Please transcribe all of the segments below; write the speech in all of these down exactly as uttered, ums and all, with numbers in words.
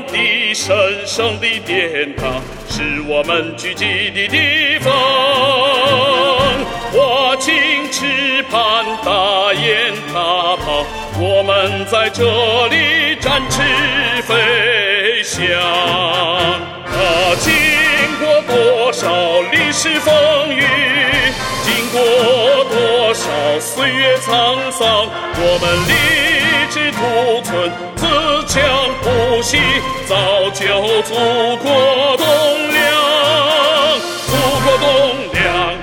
的神圣的殿堂，是我们聚集的地方。划清翅膀，大雁踏跑，我们在这里展翅飞翔。啊，经过多少历史风雨，经过多少岁月沧桑，我们立志图存，自强不息，造就祖国栋梁，祖国栋梁。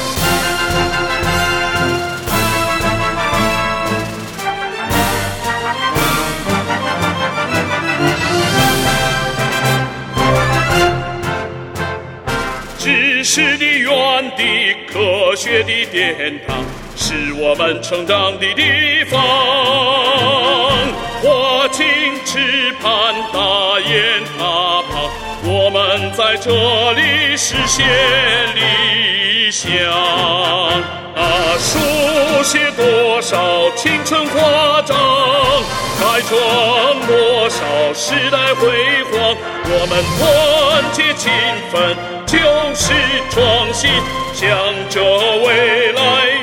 知识的园地，科学的殿堂，是我们成长的地方。划清翅膀，大雁踏跑，我们在这里实现理想。啊，书写多少青春华章，开创多少时代辉煌，我们团结勤奋，就是创新，向着未来